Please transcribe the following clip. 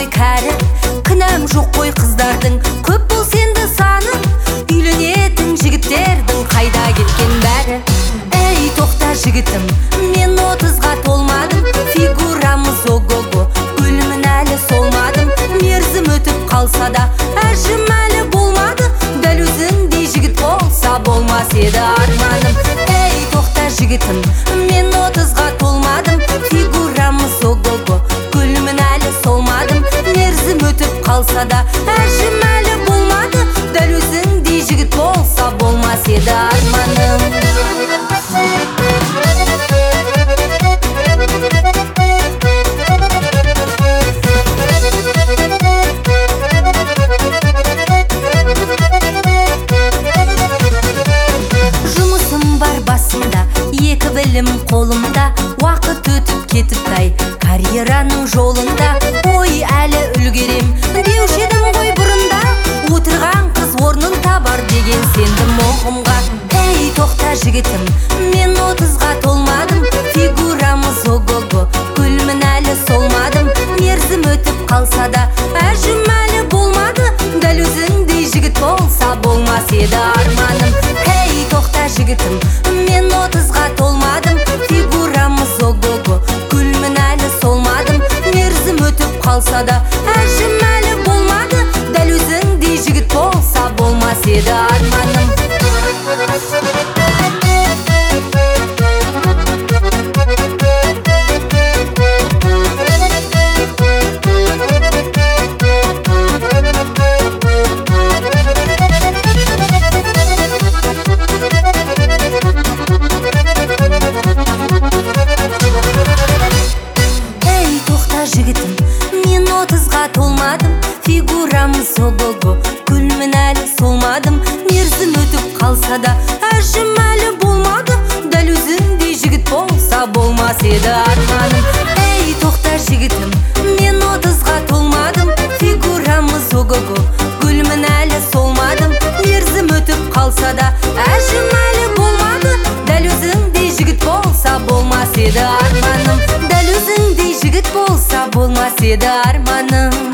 ғой кәрі, кінәм жоқ қой қыздардың, көп бол сенді саны, үйленетін жігіттердің қайда кеткен бәрі. Ей тоқта жігітім, мен 30-ға толмадым, фигурамыз ого-го, гүлмін әлі солмадым. Мерзім өтіп қалса да әжім әлі болмады, дәл өзіңдей жігіт болса болмас еді арманым. Ей тоқта жігітім, мен 30-ға толмадым, фигурамыз ого-го, гүлмін әлі солмадым. Мерзім өтіп қалса да әжім әлі болмады, дәл өзіңдей жігіт болса болмас еді арманым. Екі білім қолымда, уақыт өтіп кетіптай карьераның жолында. Ой, әлі үлгерем деуші едім ғой бұрында, отырған қыз орнын табар деген сендім оғымға. Ей тоқта жігітім, мен 30-ға толмадым, фигурамыз ого-го, гүлмін әлі солмадым. Мерзім өтіп қалса да әжім әлі болмады, дәл өзіңдей жігіт болса болмас еді арманым. Ей тоқта жігітім, мен 30-ға толмадым, фигурамыз ого-го, гүлмін әлі солмадым. Мерзім өтіп қалса да әжім әлі болмады, дәл өзіңдей жігіт болса болмас еді арманым. Жігітім, мен 30-ға толмадым, фигурамыз ого-го, гүлмін әлі солмадым. Мерзім өтіп қалса да әжім әлі болмады, дәл өзіңдей жігіт болса болмас еді арманым. Ей тоқта жігітім, мен 30-ға толмадым, фигурамыз ого-го, гүлмін әлі солмадым. Мерзім өтіп қалса да әжім әлі болмады, дәл өзіңдей жігіт болса болмас еді арманым. Дәл өзіңдей жігіт болса болмас еді арманым.